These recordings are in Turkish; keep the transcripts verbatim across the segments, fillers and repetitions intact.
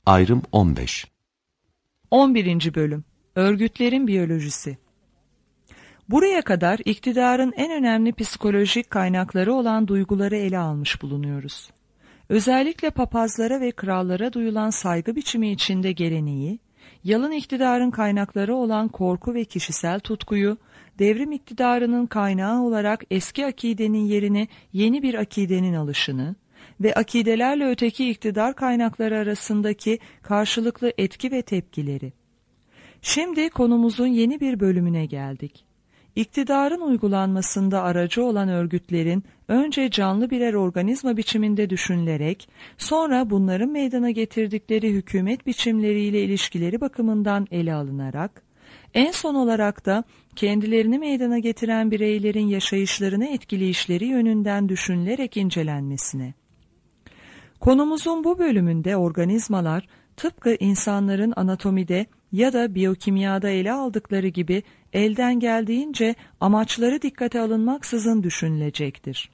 Ayrım on beş. on birinci Bölüm Örgütlerin Biyolojisi. Buraya kadar iktidarın en önemli psikolojik kaynakları olan duyguları ele almış bulunuyoruz. Özellikle papazlara ve krallara duyulan saygı biçimi içinde geleneği, yalın iktidarın kaynakları olan korku ve kişisel tutkuyu, devrim iktidarının kaynağı olarak eski akidenin yerini yeni bir akidenin alışını ve akidelerle öteki iktidar kaynakları arasındaki karşılıklı etki ve tepkileri. Şimdi konumuzun yeni bir bölümüne geldik. İktidarın uygulanmasında aracı olan örgütlerin önce canlı birer organizma biçiminde düşünülerek, sonra bunların meydana getirdikleri hükümet biçimleriyle ilişkileri bakımından ele alınarak, en son olarak da kendilerini meydana getiren bireylerin yaşayışlarını etkileyişleri yönünden düşünülerek incelenmesine. Konumuzun bu bölümünde organizmalar, tıpkı insanların anatomide ya da biyokimyada ele aldıkları gibi elden geldiğince amaçları dikkate alınmaksızın düşünülecektir.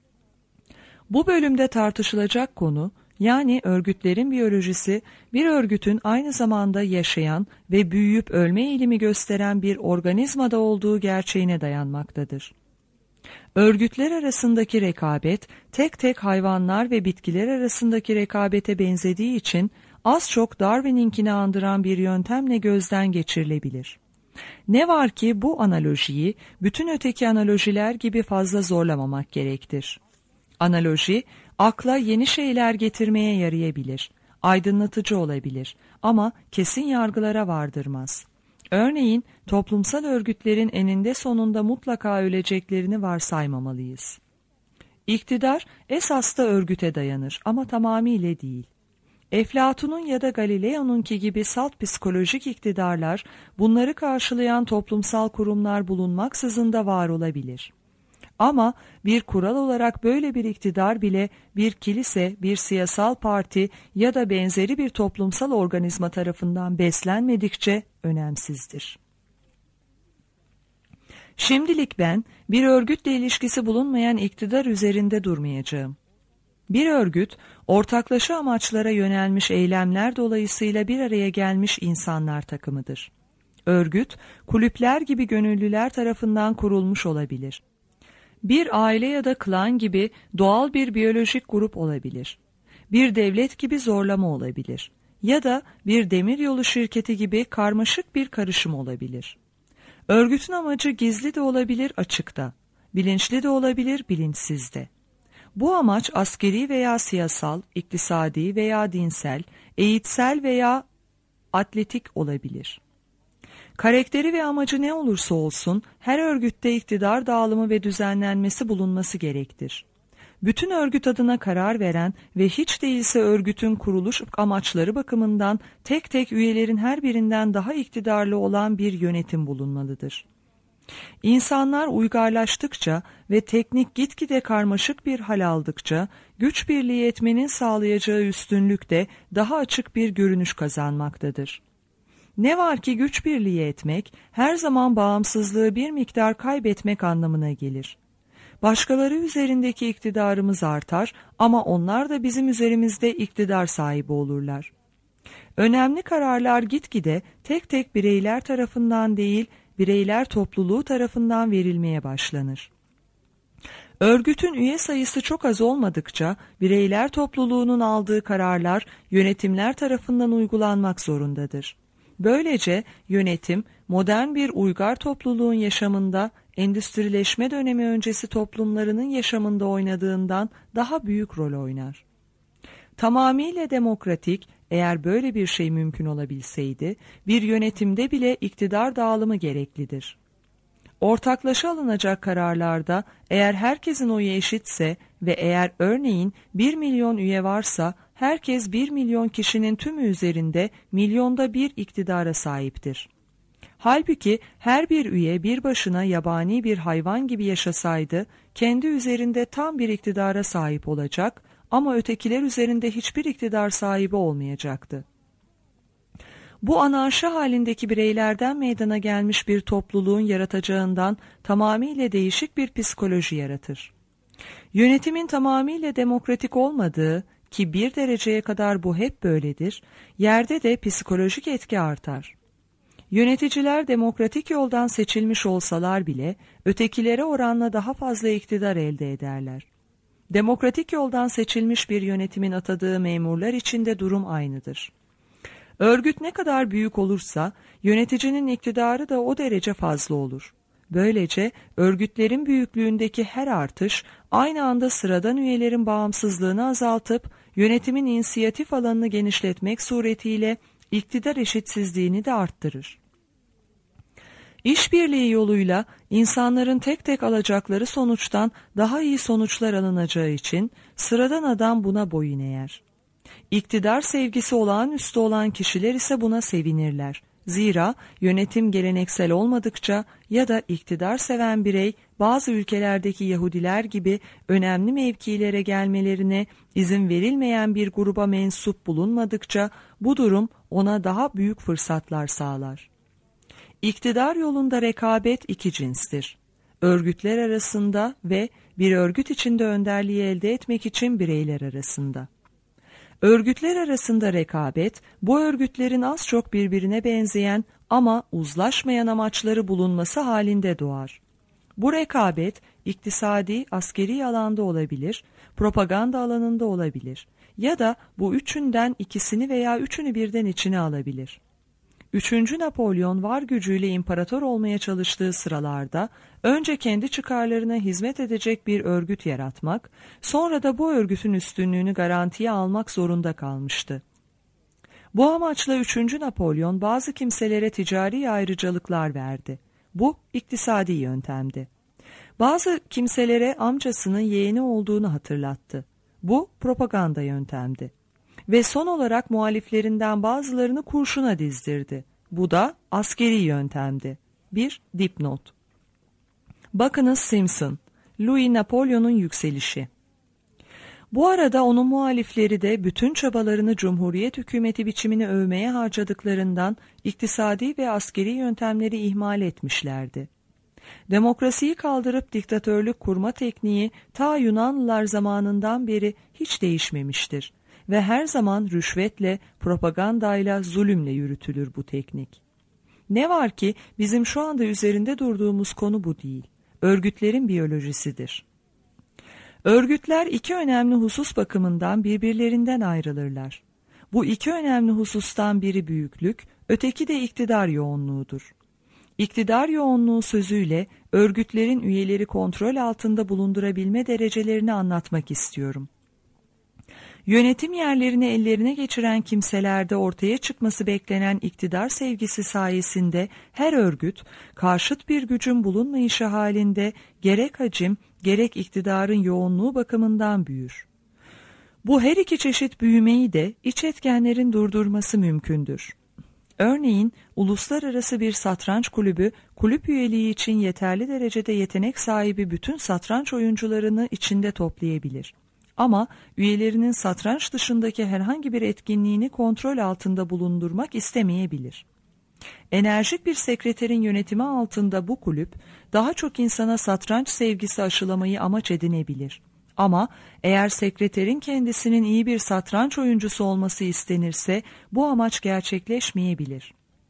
Bu bölümde tartışılacak konu, yani örgütlerin biyolojisi, bir örgütün aynı zamanda yaşayan ve büyüyüp ölme eğilimi gösteren bir organizmada olduğu gerçeğine dayanmaktadır. Örgütler arasındaki rekabet, tek tek hayvanlar ve bitkiler arasındaki rekabete benzediği için az çok Darwin'inkini andıran bir yöntemle gözden geçirilebilir. Ne var ki bu analojiyi bütün öteki analojiler gibi fazla zorlamamak gerektir. Analoji, akla yeni şeyler getirmeye yarayabilir, aydınlatıcı olabilir ama kesin yargılara vardırmaz. Örneğin, toplumsal örgütlerin eninde sonunda mutlaka öleceklerini varsaymamalıyız. İktidar esas da örgüte dayanır ama tamamıyla değil. Eflatun'un ya da Galileo'nunki gibi salt psikolojik iktidarlar, bunları karşılayan toplumsal kurumlar bulunmaksızın da var olabilir. Ama bir kural olarak böyle bir iktidar bile bir kilise, bir siyasal parti ya da benzeri bir toplumsal organizma tarafından beslenmedikçe önemsizdir. Şimdilik ben bir örgütle ilişkisi bulunmayan iktidar üzerinde durmayacağım. Bir örgüt, ortaklaşa amaçlara yönelmiş eylemler dolayısıyla bir araya gelmiş insanlar takımıdır. Örgüt, kulüpler gibi gönüllüler tarafından kurulmuş olabilir. Bir aile ya da klan gibi doğal bir biyolojik grup olabilir. Bir devlet gibi zorlama olabilir. Ya da bir demiryolu şirketi gibi karmaşık bir karışım olabilir. Örgütün amacı gizli de olabilir, açıkta. Bilinçli de olabilir, bilinçsiz de. Bu amaç askeri veya siyasal, iktisadi veya dinsel, eğitsel veya atletik olabilir. Karakteri ve amacı ne olursa olsun her örgütte iktidar dağılımı ve düzenlenmesi bulunması gerektir. Bütün örgüt adına karar veren ve hiç değilse örgütün kuruluş amaçları bakımından tek tek üyelerin her birinden daha iktidarlı olan bir yönetim bulunmalıdır. İnsanlar uygarlaştıkça ve teknik gitgide karmaşık bir hal aldıkça güç birliği etmenin sağlayacağı üstünlük de daha açık bir görünüş kazanmaktadır. Ne var ki güç birliği etmek her zaman bağımsızlığı bir miktar kaybetmek anlamına gelir. Başkaları üzerindeki iktidarımız artar ama onlar da bizim üzerimizde iktidar sahibi olurlar. Önemli kararlar gitgide tek tek bireyler tarafından değil, bireyler topluluğu tarafından verilmeye başlanır. Örgütün üye sayısı çok az olmadıkça bireyler topluluğunun aldığı kararlar yönetimler tarafından uygulanmak zorundadır. Böylece yönetim modern bir uygar topluluğun yaşamında endüstrileşme dönemi öncesi toplumlarının yaşamında oynadığından daha büyük rol oynar. Tamamıyla demokratik, eğer böyle bir şey mümkün olabilseydi, bir yönetimde bile iktidar dağılımı gereklidir. Ortaklaşa alınacak kararlarda eğer herkesin oyu eşitse ve eğer örneğin bir milyon üye varsa, herkes bir milyon kişinin tümü üzerinde milyonda bir iktidara sahiptir. Halbuki her bir üye bir başına yabani bir hayvan gibi yaşasaydı, kendi üzerinde tam bir iktidara sahip olacak ama ötekiler üzerinde hiçbir iktidar sahibi olmayacaktı. Bu anarşi halindeki bireylerden meydana gelmiş bir topluluğun yaratacağından tamamıyla değişik bir psikoloji yaratır. Yönetimin tamamıyla demokratik olmadığı, ki bir dereceye kadar bu hep böyledir, yerde de psikolojik etki artar. Yöneticiler demokratik yoldan seçilmiş olsalar bile ötekilere oranla daha fazla iktidar elde ederler. Demokratik yoldan seçilmiş bir yönetimin atadığı memurlar için de durum aynıdır. Örgüt ne kadar büyük olursa yöneticinin iktidarı da o derece fazla olur. Böylece örgütlerin büyüklüğündeki her artış aynı anda sıradan üyelerin bağımsızlığını azaltıp yönetimin inisiyatif alanını genişletmek suretiyle iktidar eşitsizliğini de arttırır. İşbirliği yoluyla insanların tek tek alacakları sonuçtan daha iyi sonuçlar alınacağı için sıradan adam buna boyun eğer. İktidar sevgisi olağanüstü olan kişiler ise buna sevinirler. Zira yönetim geleneksel olmadıkça ya da iktidar seven birey bazı ülkelerdeki Yahudiler gibi önemli mevkilere gelmelerine izin verilmeyen bir gruba mensup bulunmadıkça bu durum ona daha büyük fırsatlar sağlar. İktidar yolunda rekabet iki cinstir. Örgütler arasında ve bir örgüt içinde önderliği elde etmek için bireyler arasında. Örgütler arasında rekabet, bu örgütlerin az çok birbirine benzeyen ama uzlaşmayan amaçları bulunması halinde doğar. Bu rekabet, iktisadi, askeri alanda olabilir, propaganda alanında olabilir ya da bu üçünden ikisini veya üçünü birden içine alabilir. Üçüncü Napolyon var gücüyle imparator olmaya çalıştığı sıralarda önce kendi çıkarlarına hizmet edecek bir örgüt yaratmak, sonra da bu örgütün üstünlüğünü garantiye almak zorunda kalmıştı. Bu amaçla üçüncü Napolyon bazı kimselere ticari ayrıcalıklar verdi. Bu iktisadi yöntemdi. Bazı kimselere amcasının yeğeni olduğunu hatırlattı. Bu propaganda yöntemdi. Ve son olarak muhaliflerinden bazılarını kurşuna dizdirdi. Bu da askeri yöntemdi. Bir dipnot. Bakınız Simpson, Louis Napolyon'un yükselişi. Bu arada onun muhalifleri de bütün çabalarını Cumhuriyet hükümeti biçimini övmeye harcadıklarından iktisadi ve askeri yöntemleri ihmal etmişlerdi. Demokrasiyi kaldırıp diktatörlük kurma tekniği ta Yunanlılar zamanından beri hiç değişmemiştir. Ve her zaman rüşvetle, propagandayla, zulümle yürütülür bu teknik. Ne var ki bizim şu anda üzerinde durduğumuz konu bu değil. Örgütlerin biyolojisidir. Örgütler iki önemli husus bakımından birbirlerinden ayrılırlar. Bu iki önemli husustan biri büyüklük, öteki de iktidar yoğunluğudur. İktidar yoğunluğu sözüyle örgütlerin üyeleri kontrol altında bulundurabilme derecelerini anlatmak istiyorum. Yönetim yerlerini ellerine geçiren kimselerde ortaya çıkması beklenen iktidar sevgisi sayesinde her örgüt, karşıt bir gücün bulunmayışı halinde gerek hacim, gerek iktidarın yoğunluğu bakımından büyür. Bu her iki çeşit büyümeyi de iç etkenlerin durdurması mümkündür. Örneğin, uluslararası bir satranç kulübü, kulüp üyeliği için yeterli derecede yetenek sahibi bütün satranç oyuncularını içinde toplayabilir. Ama üyelerinin satranç dışındaki herhangi bir etkinliğini kontrol altında bulundurmak istemeyebilir. Enerjik bir sekreterin yönetimi altında bu kulüp, daha çok insana satranç sevgisi aşılamayı amaç edinebilir. Ama eğer sekreterin kendisinin iyi bir satranç oyuncusu olması istenirse, bu amaç gerçekleşmeyebilir.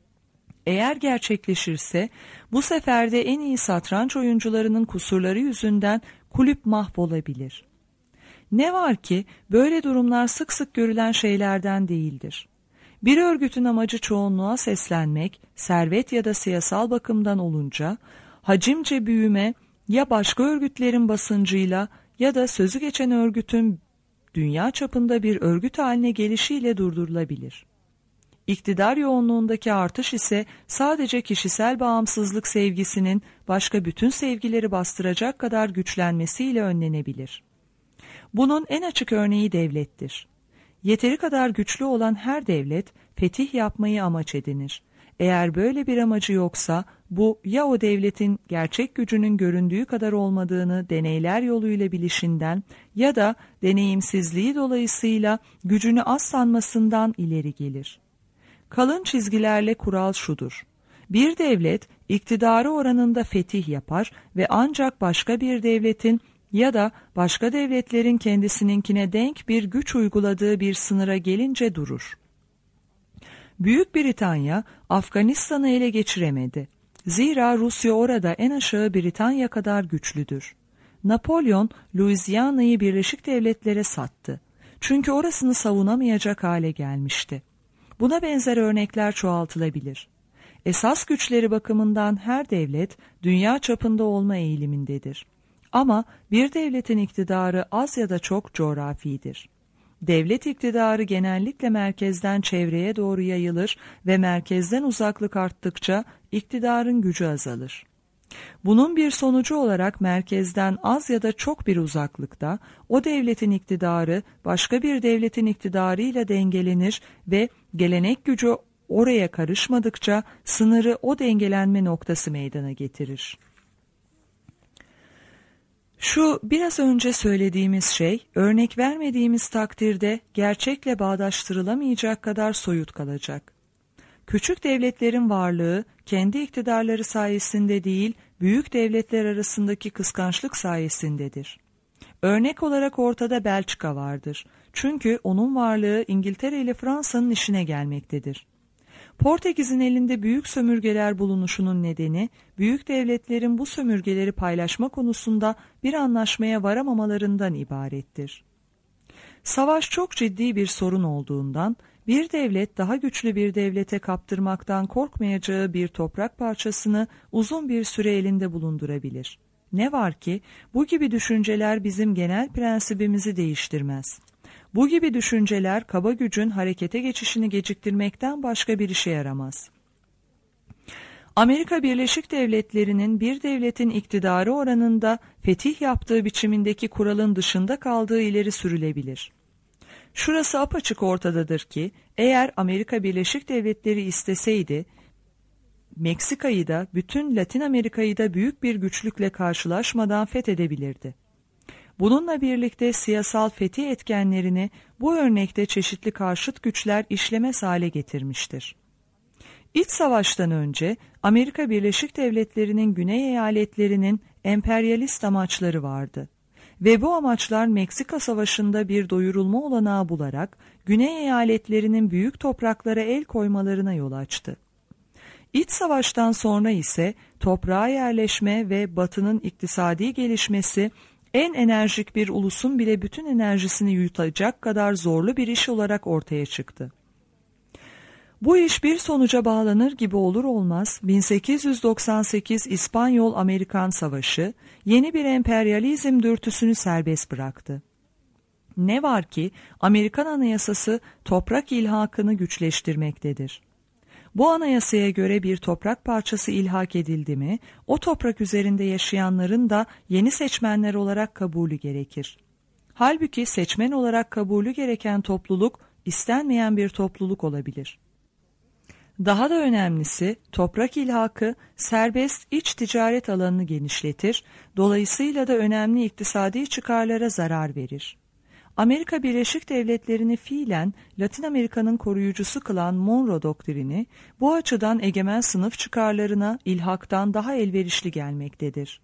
Eğer gerçekleşirse, bu sefer de en iyi satranç oyuncularının kusurları yüzünden kulüp mahvolabilir. Ne var ki böyle durumlar sık sık görülen şeylerden değildir. Bir örgütün amacı çoğunluğa seslenmek, servet ya da siyasal bakımdan olunca, hacimce büyüme ya başka örgütlerin basıncıyla ya da sözü geçen örgütün dünya çapında bir örgüt haline gelişiyle durdurulabilir. İktidar yoğunluğundaki artış ise sadece kişisel bağımsızlık sevgisinin başka bütün sevgileri bastıracak kadar güçlenmesiyle önlenebilir. Bunun en açık örneği devlettir. Yeteri kadar güçlü olan her devlet fetih yapmayı amaç edinir. Eğer böyle bir amacı yoksa bu ya o devletin gerçek gücünün göründüğü kadar olmadığını deneyler yoluyla bilişinden ya da deneyimsizliği dolayısıyla gücünü az sanmasından ileri gelir. Kalın çizgilerle kural şudur: bir devlet iktidarı oranında fetih yapar ve ancak başka bir devletin ya da başka devletlerin kendisininkine denk bir güç uyguladığı bir sınıra gelince durur. Büyük Britanya Afganistan'ı ele geçiremedi. Zira Rusya orada en aşağı Britanya kadar güçlüdür. Napolyon Louisiana'yı Birleşik Devletlere sattı. Çünkü orasını savunamayacak hale gelmişti. Buna benzer örnekler çoğaltılabilir. Esas güçleri bakımından her devlet dünya çapında olma eğilimindedir. Ama bir devletin iktidarı az ya da çok coğrafidir. Devlet iktidarı genellikle merkezden çevreye doğru yayılır ve merkezden uzaklık arttıkça iktidarın gücü azalır. Bunun bir sonucu olarak merkezden az ya da çok bir uzaklıkta o devletin iktidarı başka bir devletin iktidarıyla dengelenir ve gelenek gücü oraya karışmadıkça sınırı o dengelenme noktası meydana getirir. Şu biraz önce söylediğimiz şey, örnek vermediğimiz takdirde gerçekle bağdaştırılamayacak kadar soyut kalacak. Küçük devletlerin varlığı, kendi iktidarları sayesinde değil, büyük devletler arasındaki kıskançlık sayesindedir. Örnek olarak ortada Belçika vardır. Çünkü onun varlığı İngiltere ile Fransa'nın işine gelmektedir. Portekiz'in elinde büyük sömürgeler bulunuşunun nedeni, büyük devletlerin bu sömürgeleri paylaşma konusunda bir anlaşmaya varamamalarından ibarettir. Savaş çok ciddi bir sorun olduğundan, bir devlet daha güçlü bir devlete kaptırmaktan korkmayacağı bir toprak parçasını uzun bir süre elinde bulundurabilir. Ne var ki, bu gibi düşünceler bizim genel prensibimizi değiştirmez. Bu gibi düşünceler kaba gücün harekete geçişini geciktirmekten başka bir işe yaramaz. Amerika Birleşik Devletleri'nin bir devletin iktidarı oranında fetih yaptığı biçimindeki kuralın dışında kaldığı ileri sürülebilir. Şurası apaçık ortadadır ki, eğer Amerika Birleşik Devletleri isteseydi, Meksika'yı da bütün Latin Amerika'yı da büyük bir güçlükle karşılaşmadan fethedebilirdi. Bununla birlikte siyasal fetih etkenlerini bu örnekte çeşitli karşıt güçler işlemez hale getirmiştir. İç savaştan önce Amerika Birleşik Devletleri'nin güney eyaletlerinin emperyalist amaçları vardı. Ve bu amaçlar Meksika Savaşı'nda bir doyurulma olanağı bularak güney eyaletlerinin büyük topraklara el koymalarına yol açtı. İç savaştan sonra ise toprağa yerleşme ve Batı'nın iktisadi gelişmesi en enerjik bir ulusun bile bütün enerjisini yutacak kadar zorlu bir iş olarak ortaya çıktı. Bu iş bir sonuca bağlanır gibi olur olmaz bin sekiz yüz doksan sekiz İspanyol-Amerikan Savaşı yeni bir emperyalizm dürtüsünü serbest bıraktı. Ne var ki Amerikan Anayasası toprak ilhakını güçleştirmektedir. Bu anayasaya göre bir toprak parçası ilhak edildi mi, o toprak üzerinde yaşayanların da yeni seçmenler olarak kabulü gerekir. Halbuki seçmen olarak kabulü gereken topluluk, istenmeyen bir topluluk olabilir. Daha da önemlisi, toprak ilhakı serbest iç ticaret alanını genişletir, dolayısıyla da önemli iktisadi çıkarlara zarar verir. Amerika Birleşik Devletleri'ni fiilen Latin Amerika'nın koruyucusu kılan Monroe doktrini, bu açıdan egemen sınıf çıkarlarına ilhaktan daha elverişli gelmektedir.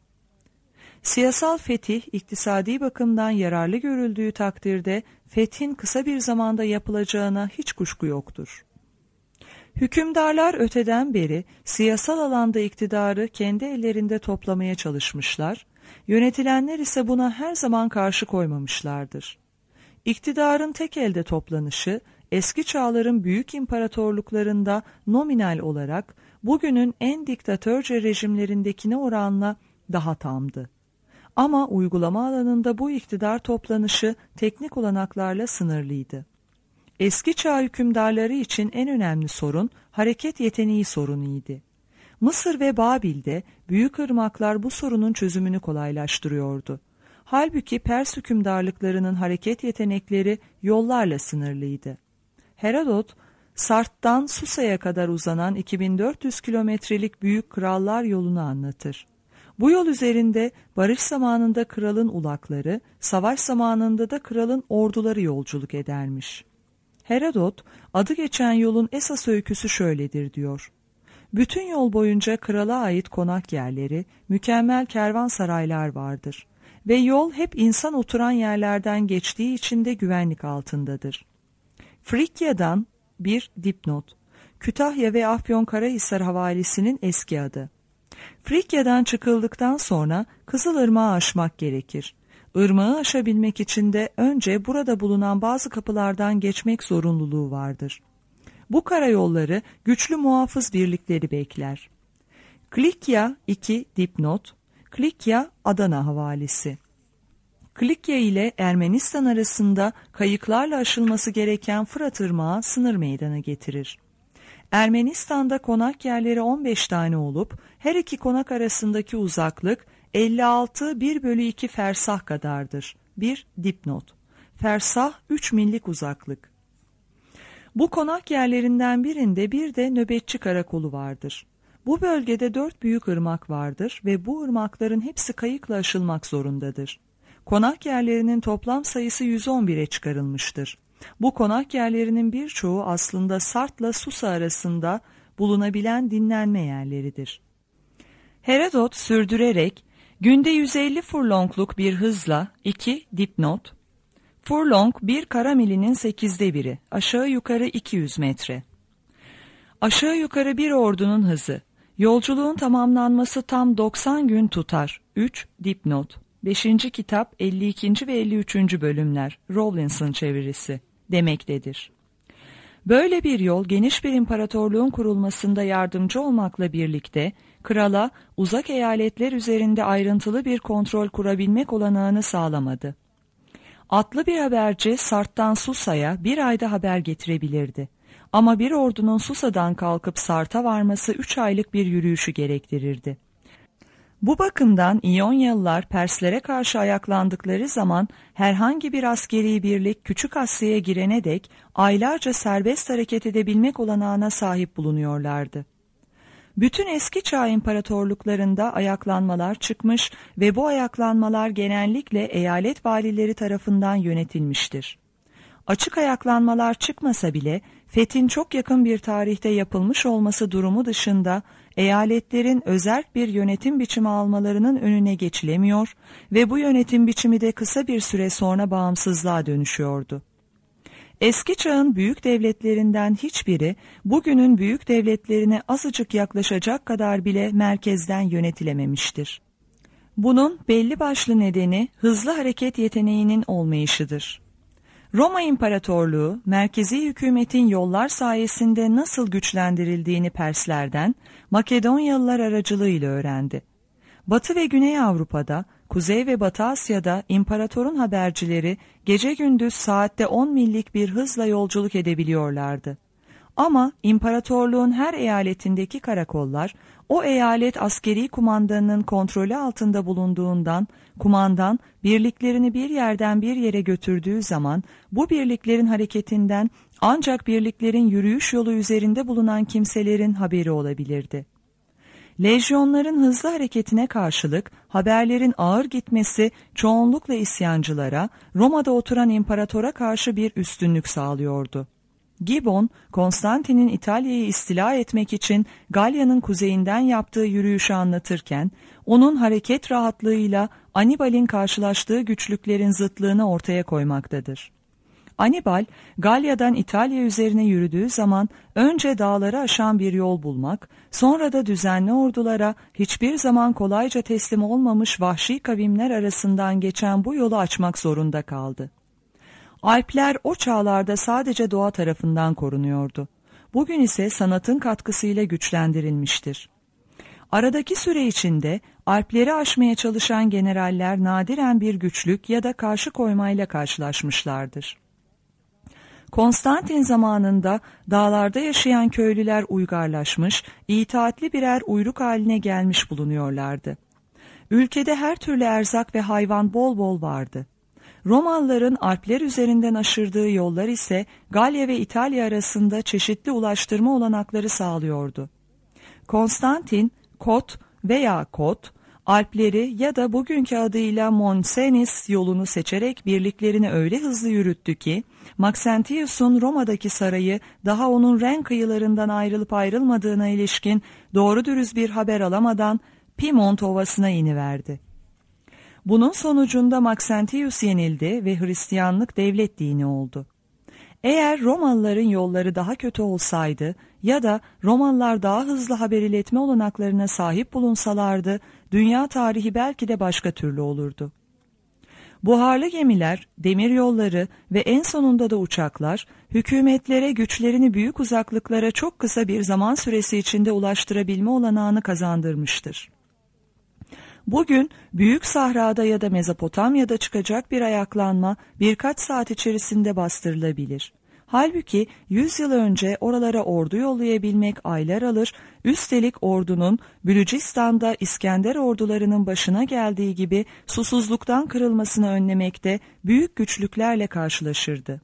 Siyasal fetih, iktisadi bakımdan yararlı görüldüğü takdirde fethin kısa bir zamanda yapılacağına hiç kuşku yoktur. Hükümdarlar öteden beri siyasal alanda iktidarı kendi ellerinde toplamaya çalışmışlar, yönetilenler ise buna her zaman karşı koymamışlardır. İktidarın tek elde toplanışı, eski çağların büyük imparatorluklarında nominal olarak bugünün en diktatörce rejimlerindekine oranla daha tamdı. Ama uygulama alanında bu iktidar toplanışı teknik olanaklarla sınırlıydı. Eski çağ hükümdarları için en önemli sorun hareket yeteneği sorunuydu. Mısır ve Babil'de büyük ırmaklar bu sorunun çözümünü kolaylaştırıyordu. Halbuki Pers hükümdarlıklarının hareket yetenekleri yollarla sınırlıydı. Herodot, Sart'tan Susa'ya kadar uzanan iki bin dört yüz kilometrelik büyük krallar yolunu anlatır. Bu yol üzerinde barış zamanında kralın ulakları, savaş zamanında da kralın orduları yolculuk edermiş. Herodot, adı geçen yolun esas öyküsü şöyledir diyor. Bütün yol boyunca krala ait konak yerleri, mükemmel kervansaraylar vardır. ve yol hep insan oturan yerlerden geçtiği için de güvenlik altındadır. Frikya'dan bir dipnot. Kütahya ve Afyonkarahisar havalisinin eski adı. Frikya'dan çıkıldıktan sonra Kızılırmak'ı aşmak gerekir. Irmağı aşabilmek için de önce burada bulunan bazı kapılardan geçmek zorunluluğu vardır. Bu karayolları güçlü muhafız birlikleri bekler. Klikya iki dipnot, Klikya Adana havalisi. Klikya ile Ermenistan arasında kayıklarla aşılması gereken Fırat Irmağı sınır meydana getirir. Ermenistan'da konak yerleri on beş tane olup her iki konak arasındaki uzaklık elli altı bir bölü iki fersah kadardır. Bir dipnot. Fersah üç millik uzaklık. Bu konak yerlerinden birinde bir de nöbetçi karakolu vardır. Bu bölgede dört büyük ırmak vardır ve bu ırmakların hepsi kayıkla aşılmak zorundadır. Konak yerlerinin toplam sayısı yüz on bire çıkarılmıştır. Bu konak yerlerinin birçoğu aslında Sart'la Susa arasında bulunabilen dinlenme yerleridir. Herodot sürdürerek günde yüz elli furlongluk bir hızla iki dipnot, furlong bir karamilinin sekizde biri, aşağı yukarı iki yüz metre. Aşağı yukarı bir ordunun hızı, yolculuğun tamamlanması tam doksan gün tutar. üç dipnot. beşinci kitap elli ikinci ve elli üçüncü bölümler, Rawlinson çevirisi demektedir. Böyle bir yol geniş bir imparatorluğun kurulmasında yardımcı olmakla birlikte krala uzak eyaletler üzerinde ayrıntılı bir kontrol kurabilmek olanağını sağlamadı. Atlı bir haberci Sart'tan Susa'ya bir ayda haber getirebilirdi. Ama bir ordunun Susa'dan kalkıp Sart'a varması üç aylık bir yürüyüşü gerektirirdi. Bu bakımdan İyonyalılar Perslere karşı ayaklandıkları zaman herhangi bir askeri birlik Küçük Asya'ya girene dek aylarca serbest hareket edebilmek olanağına sahip bulunuyorlardı. Bütün eski çağ imparatorluklarında ayaklanmalar çıkmış ve bu ayaklanmalar genellikle eyalet valileri tarafından yönetilmiştir. Açık ayaklanmalar çıkmasa bile fethin çok yakın bir tarihte yapılmış olması durumu dışında eyaletlerin özerk bir yönetim biçimi almalarının önüne geçilemiyor ve bu yönetim biçimi de kısa bir süre sonra bağımsızlığa dönüşüyordu. Eski çağın büyük devletlerinden hiçbiri bugünün büyük devletlerine azıcık yaklaşacak kadar bile merkezden yönetilememiştir. Bunun belli başlı nedeni hızlı hareket yeteneğinin olmayışıdır. Roma İmparatorluğu, merkezi hükümetin yollar sayesinde nasıl güçlendirildiğini Perslerden, Makedonyalılar aracılığıyla öğrendi. Batı ve Güney Avrupa'da, Kuzey ve Batı Asya'da imparatorun habercileri gece gündüz saatte on millik bir hızla yolculuk edebiliyorlardı. Ama imparatorluğun her eyaletindeki karakollar, o eyalet askeri kumandanının kontrolü altında bulunduğundan, kumandan birliklerini bir yerden bir yere götürdüğü zaman bu birliklerin hareketinden ancak birliklerin yürüyüş yolu üzerinde bulunan kimselerin haberi olabilirdi. Lejyonların hızlı hareketine karşılık haberlerin ağır gitmesi çoğunlukla isyancılara, Roma'da oturan imparatora karşı bir üstünlük sağlıyordu. Gibbon, Konstantin'in İtalya'yı istila etmek için Galya'nın kuzeyinden yaptığı yürüyüşü anlatırken, onun hareket rahatlığıyla Anibal'in karşılaştığı güçlüklerin zıtlığını ortaya koymaktadır. Anibal, Galya'dan İtalya üzerine yürüdüğü zaman önce dağları aşan bir yol bulmak, sonra da düzenli ordulara hiçbir zaman kolayca teslim olmamış vahşi kavimler arasından geçen bu yolu açmak zorunda kaldı. Alpler o çağlarda sadece doğa tarafından korunuyordu. Bugün ise sanatın katkısıyla güçlendirilmiştir. Aradaki süre içinde Alpleri aşmaya çalışan generaller nadiren bir güçlük ya da karşı koymayla karşılaşmışlardır. Konstantin zamanında dağlarda yaşayan köylüler uygarlaşmış, itaatli birer uyruk haline gelmiş bulunuyorlardı. Ülkede her türlü erzak ve hayvan bol bol vardı. Romalıların Alpler üzerinden aşırdığı yollar ise Galya ve İtalya arasında çeşitli ulaştırma olanakları sağlıyordu. Konstantin, Kot veya Kot, Alpleri ya da bugünkü adıyla Mons Cenis yolunu seçerek birliklerini öyle hızlı yürüttü ki, Maxentius'un Roma'daki sarayı daha onun Ren kıyılarından ayrılıp ayrılmadığına ilişkin doğru dürüst bir haber alamadan Piemont Ovası'na iniverdi. Bunun sonucunda Maxentius yenildi ve Hristiyanlık devlet dini oldu. Eğer Romalıların yolları daha kötü olsaydı ya da Romalılar daha hızlı haber iletme olanaklarına sahip bulunsalardı, dünya tarihi belki de başka türlü olurdu. Buharlı gemiler, demiryolları ve en sonunda da uçaklar, hükümetlere güçlerini büyük uzaklıklara çok kısa bir zaman süresi içinde ulaştırabilme olanağını kazandırmıştır. Bugün Büyük Sahra'da ya da Mezopotamya'da çıkacak bir ayaklanma birkaç saat içerisinde bastırılabilir. Halbuki yüz yıl önce oralara ordu yollayabilmek aylar alır, üstelik ordunun Bülücistan'da İskender ordularının başına geldiği gibi susuzluktan kırılmasını önlemekte büyük güçlüklerle karşılaşırdı.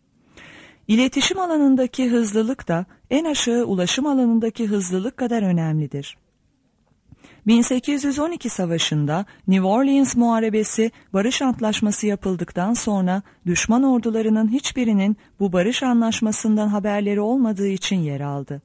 İletişim alanındaki hızlılık da en aşağı ulaşım alanındaki hızlılık kadar önemlidir. bin sekiz yüz on iki Savaşı'nda New Orleans Muharebesi barış antlaşması yapıldıktan sonra düşman ordularının hiçbirinin bu barış anlaşmasından haberleri olmadığı için yer aldı.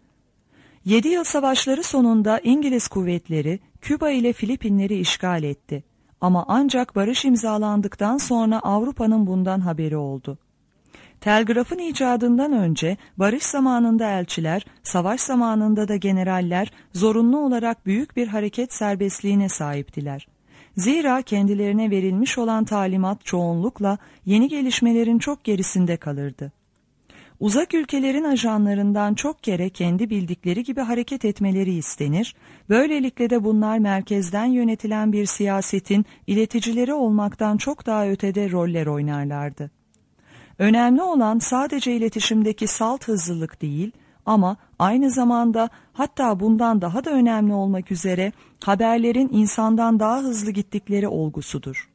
Yedi yıl savaşları sonunda İngiliz kuvvetleri Küba ile Filipinleri işgal etti. Ama ancak barış imzalandıktan sonra Avrupa'nın bundan haberi oldu. Telgrafın icadından önce barış zamanında elçiler, savaş zamanında da generaller zorunlu olarak büyük bir hareket serbestliğine sahiptiler. Zira kendilerine verilmiş olan talimat çoğunlukla yeni gelişmelerin çok gerisinde kalırdı. Uzak ülkelerin ajanlarından çok kere kendi bildikleri gibi hareket etmeleri istenir, böylelikle de bunlar merkezden yönetilen bir siyasetin ileticileri olmaktan çok daha ötede roller oynarlardı. Önemli olan sadece iletişimdeki salt hızlılık değil ama aynı zamanda hatta bundan daha da önemli olmak üzere haberlerin insandan daha hızlı gittikleri olgusudur.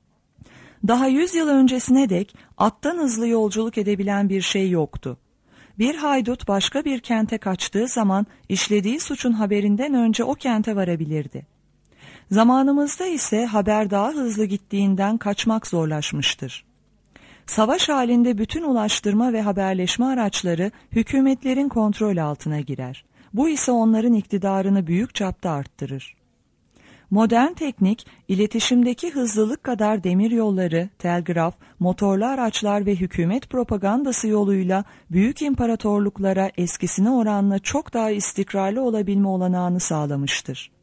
Daha yüz yıl öncesine dek attan hızlı yolculuk edebilen bir şey yoktu. Bir haydut başka bir kente kaçtığı zaman işlediği suçun haberinden önce o kente varabilirdi. Zamanımızda ise haber daha hızlı gittiğinden kaçmak zorlaşmıştır. Savaş halinde bütün ulaştırma ve haberleşme araçları hükümetlerin kontrol altına girer. Bu ise onların iktidarını büyük çapta arttırır. Modern teknik, iletişimdeki hızlılık kadar demiryolları, telgraf, motorlu araçlar ve hükümet propagandası yoluyla büyük imparatorluklara eskisine oranla çok daha istikrarlı olabilme olanağını sağlamıştır.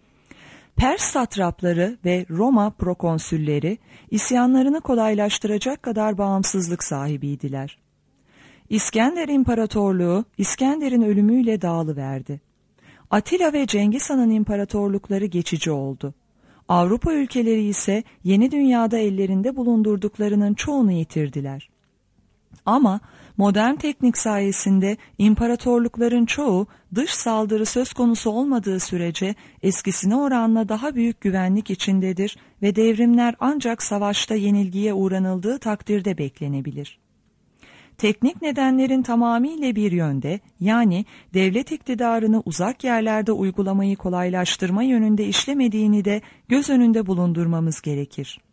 Pers satrapları ve Roma prokonsülleri isyanlarını kolaylaştıracak kadar bağımsızlık sahibiydiler. İskender İmparatorluğu İskender'in ölümüyle dağılıverdi. Atilla ve Cengiz Han'ın imparatorlukları geçici oldu. Avrupa ülkeleri ise yeni dünyada ellerinde bulundurduklarının çoğunu yitirdiler. Ama modern teknik sayesinde imparatorlukların çoğu dış saldırı söz konusu olmadığı sürece eskisine oranla daha büyük güvenlik içindedir ve devrimler ancak savaşta yenilgiye uğranıldığı takdirde beklenebilir. Teknik nedenlerin tamamıyla bir yönde, yani devlet iktidarını uzak yerlerde uygulamayı kolaylaştırma yönünde işlemediğini de göz önünde bulundurmamız gerekir.